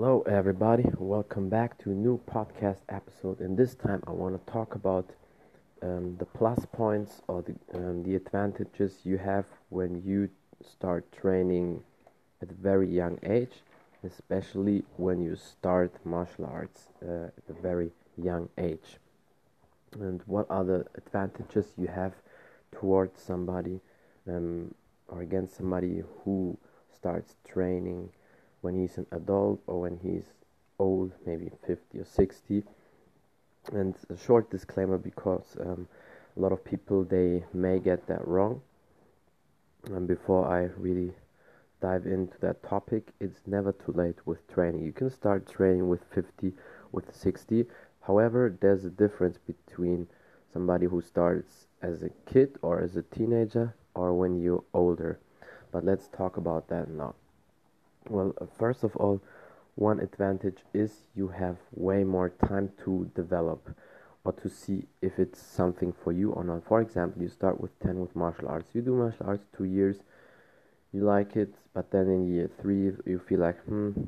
Hello, everybody. Welcome back to a new podcast episode. And this time, I want to talk about the plus points or the advantages you have when you start training at a very young age, especially when you start martial arts at a very young age. And what are the advantages you have towards somebody or against somebody who starts training when he's an adult or when he's old, maybe 50 or 60. And a short disclaimer because a lot of people they may get that wrong. And before I really dive into that topic, it's never too late with training. You can start training with 50, with 60. However, there's a difference between somebody who starts as a kid or as a teenager or when you're older. But let's talk about that now. Well, first of all, one advantage is you have way more time to develop or to see if it's something for you or not. For example, you start with 10 with martial arts. You do martial arts 2 years, you like it, but then in year 3 you feel like,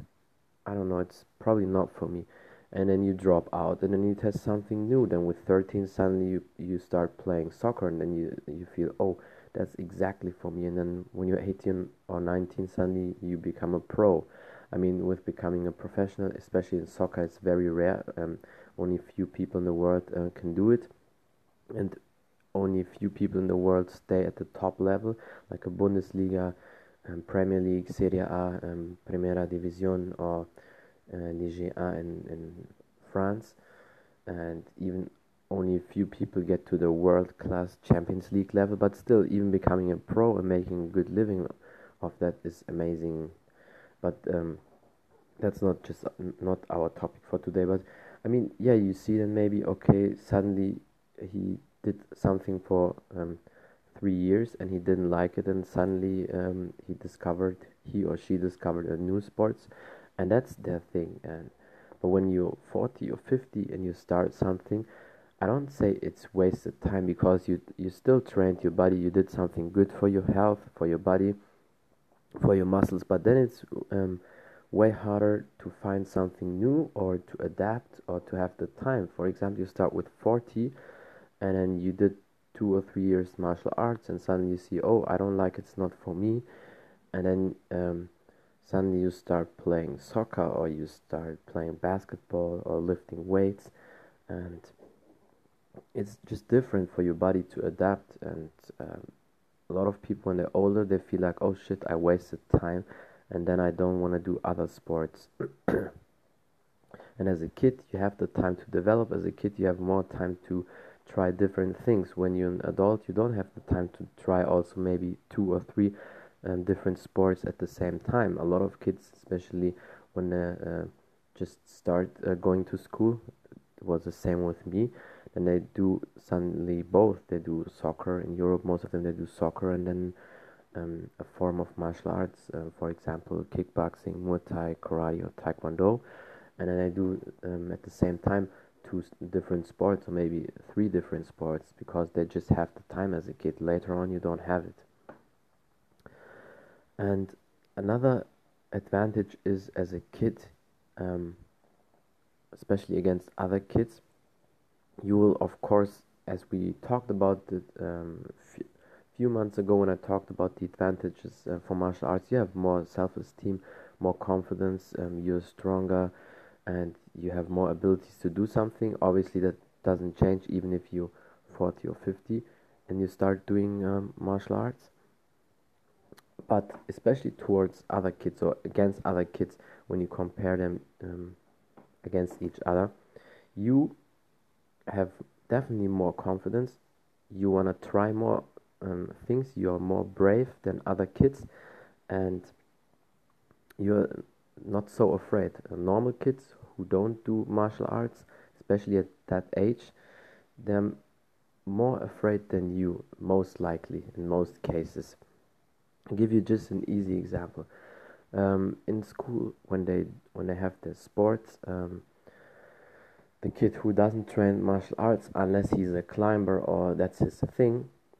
I don't know, it's probably not for me. And then you drop out and then you test something new. Then with 13 suddenly you start playing soccer and then you feel, oh, that's exactly for me. And then when you're 18 or 19 suddenly you become a pro. I mean, with becoming a professional, especially in soccer, it's very rare. Only few people in the world can do it, and only few people in the world stay at the top level, like a Bundesliga, Premier League, Serie A, Primera División, or Ligue 1 in France, and even only a few people get to the world-class Champions League level. But still, even becoming a pro and making a good living of that is amazing. But that's not our topic for today. But I mean, yeah, you see then maybe okay, suddenly he did something for 3 years and he didn't like it, and suddenly he or she discovered a new sports, and that's their thing. And but when you're 40 or 50 and you start something, I don't say it's wasted time because you still trained your body, you did something good for your health, for your body, for your muscles, but then it's way harder to find something new or to adapt or to have the time. For example, you start with 40 and then you did 2 or 3 years martial arts and suddenly you see, oh, I don't like it, it's not for me. And then suddenly you start playing soccer or you start playing basketball or lifting weights, and it's just different for your body to adapt. And a lot of people when they're older they feel like, oh shit, I wasted time and then I don't want to do other sports. And as a kid you have the time to develop. As a kid you have more time to try different things. When you're an adult you don't have the time to try also maybe 2 or 3 different sports at the same time. A lot of kids, especially when they just start going to school, it was the same with me, and they do suddenly both. They do soccer in Europe, most of them they do soccer and then a form of martial arts, for example kickboxing, Muay Thai, karate or taekwondo, and then I do at the same time different sports or maybe 3 different sports because they just have the time. As a kid, later on you don't have it. And another advantage is, as a kid, um, especially against other kids, you will of course, as we talked about it few months ago when I talked about the advantages for martial arts, you have more self-esteem, more confidence, you're stronger, and you have more abilities to do something. Obviously, that doesn't change even if you're 40 or 50 and you start doing martial arts. But especially towards other kids or against other kids, when you compare them against each other, you have definitely more confidence. You want to try more things. You're more brave than other kids, and you're not so afraid. Normal kids who don't do martial arts, especially at that age, they're more afraid than you, most likely, in most cases. I'll give you just an easy example. In school, when they have their sports, the kid who doesn't train martial arts, unless he's a climber or that's his thing,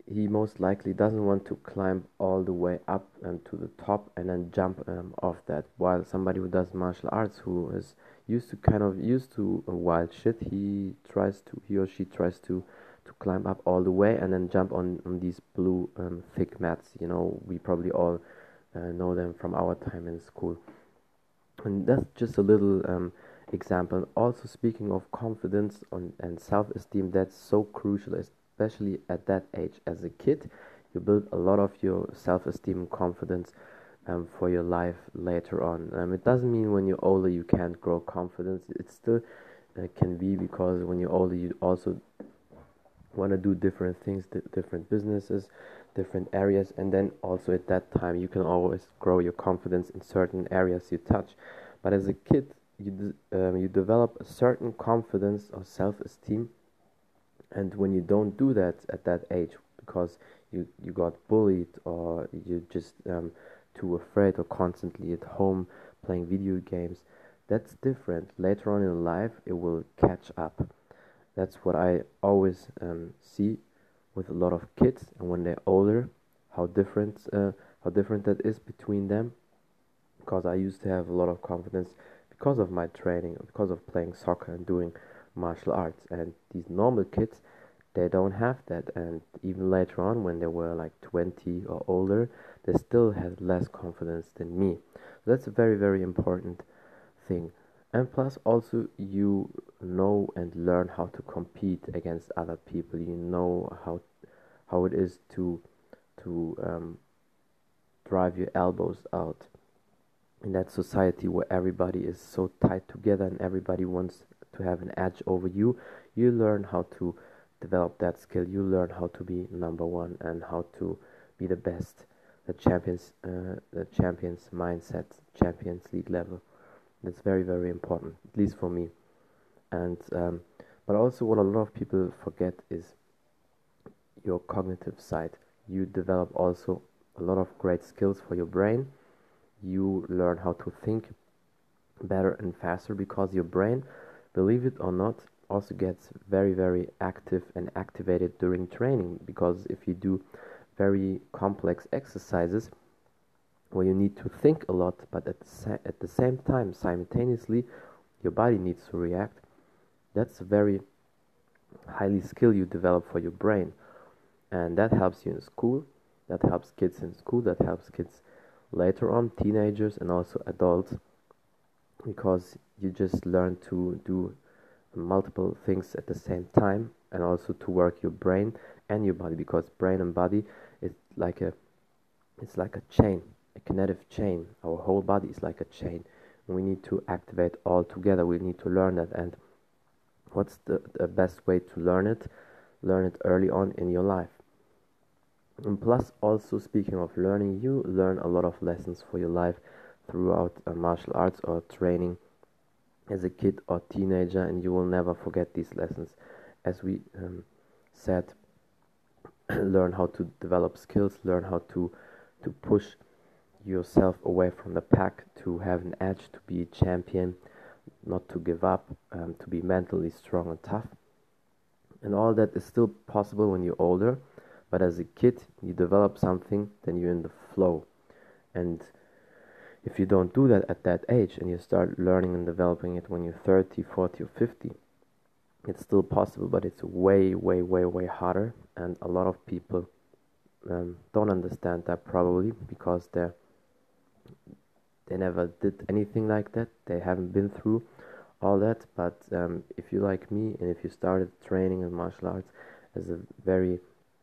he most likely doesn't want to climb all the way up to the top and then jump off that. While somebody who does martial arts, who is used to wild shit, he or she tries to climb up all the way and then jump on these blue thick mats. You know, we probably all know them from our time in school. And that's just a little example. Also, speaking of confidence and self-esteem, that's so crucial, especially at that age. As a kid, you build a lot of your self-esteem and confidence for your life later on. It doesn't mean when you're older you can't grow confidence. It still can be, because when you're older you also want to do different things, different businesses, different areas, and then also at that time you can always grow your confidence in certain areas you touch. But as a kid, you develop a certain confidence or self-esteem, and when you don't do that at that age because you got bullied, or you just too afraid, or constantly at home playing video games, that's different. Later on in life it will catch up. That's what I always see with a lot of kids, and when they're older, how different that is between them. Because I used to have a lot of confidence because of my training, because of playing soccer and doing martial arts, and these normal kids, they don't have that, and even later on when they were like 20 or older, they still had less confidence than me. That's a very, very important thing. And plus, also, you know and learn how to compete against other people. You know how it is to drive your elbows out in that society where everybody is so tight together and everybody wants to have an edge over you. You learn how to develop that skill. You learn how to be number one and how to be the best, the champions mindset, Champions League level. That's very, very important, at least for me. And but also, what a lot of people forget is your cognitive side. You develop also a lot of great skills for your brain. You learn how to think better and faster, because your brain, believe it or not, also gets very, very active and activated during training. Because if you do very complex exercises where you need to think a lot, but at the same time, simultaneously, your body needs to react, that's a very highly skill you develop for your brain. And that helps you in school, that helps kids in school, that helps kids later on, teenagers and also adults, because you just learn to do multiple things at the same time, and also to work your brain and your body, because brain and body is like a it's like a chain, a kinetic chain. Our whole body is like a chain, and we need to activate all together. We need to learn that. And what's the best way to learn it? Learn it early on in your life. And plus, also, speaking of learning, you learn a lot of lessons for your life throughout martial arts or training as a kid or teenager, and you will never forget these lessons. As we said, learn how to develop skills, learn how to push yourself away from the pack, to have an edge, to be a champion, not to give up, to be mentally strong and tough. And all that is still possible when you're older, but as a kid, you develop something, then you're in the flow. And if you don't do that at that age, and you start learning and developing it when you're 30, 40, or 50, it's still possible, but it's way, way, way, way harder. And a lot of people don't understand that, probably because they never did anything like that. They haven't been through all that. But if you like me, and if you started training in martial arts as a very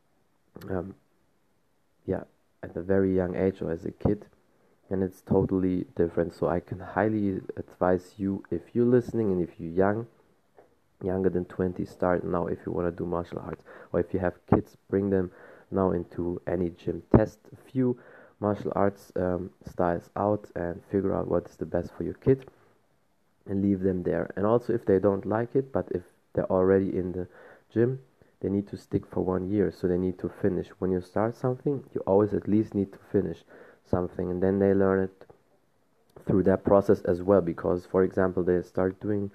yeah, at a very young age, or as a kid, and it's totally different. So I can highly advise you, if you're listening and if you're younger than 20, start now if you want to do martial arts. Or if you have kids, bring them now into any gym. Test a few martial arts styles out and figure out what is the best for your kid, and leave them there. And also, if they don't like it, but if they're already in the gym, they need to stick for 1 year, so they need to finish. When you start something, you always at least need to finish something, and then they learn it through that process as well. Because, for example, they start doing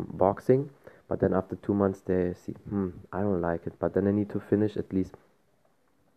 boxing, but then after 2 months they see, I don't like it, but then they need to finish at least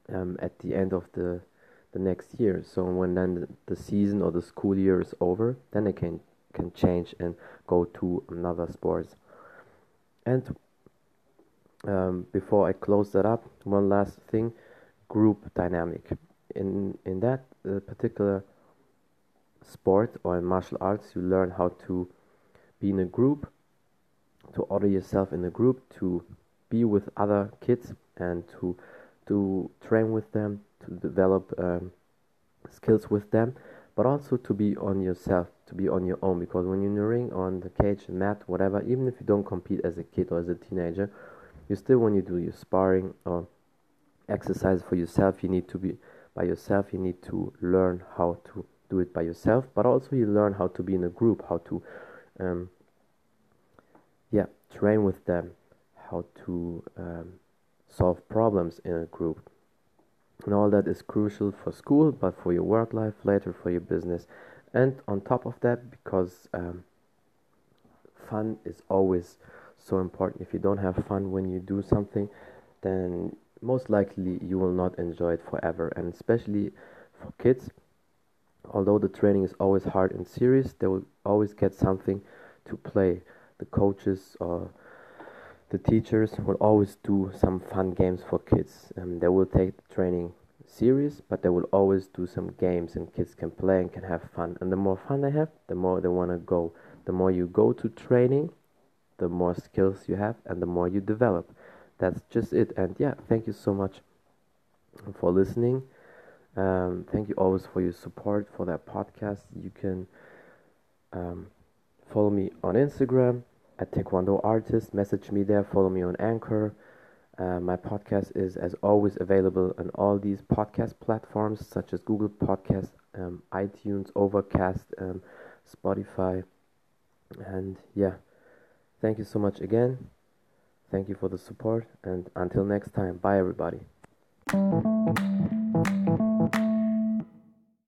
at the end of the next year. So when then the season or the school year is over, then they can change and go to another sports. And before I close that up, one last thing: group dynamic. In that particular sport or in martial arts, you learn how to be in a group, to order yourself in a group, to be with other kids, and to train with them, to develop skills with them, but also to be on yourself, to be on your own. Because when you're in the ring, on the cage, mat, whatever, even if you don't compete as a kid or as a teenager, you still, when you do your sparring or exercise for yourself, you need to be by yourself. You need to learn how to do it by yourself, but also you learn how to be in a group, how to um, yeah, train with them, how to solve problems in a group. And all that is crucial for school, but for your work life, later for your business. And on top of that, because fun is always so important. If you don't have fun when you do something, then most likely you will not enjoy it forever. And especially for kids, although the training is always hard and serious, they will always get something to play. The coaches or the teachers will always do some fun games for kids. They will take the training serious, but they will always do some games and kids can play and can have fun. And the more fun they have, the more they want to go. The more you go to training, the more skills you have and the more you develop. That's just it. And yeah, thank you so much for listening. Thank you always for your support for that podcast. You can follow me on Instagram at Taekwondo Artist. Message me there. Follow me on Anchor. My podcast is, as always, available on all these podcast platforms such as Google Podcast, iTunes, Overcast, Spotify. And yeah, thank you so much again. Thank you for the support. And until next time, bye everybody.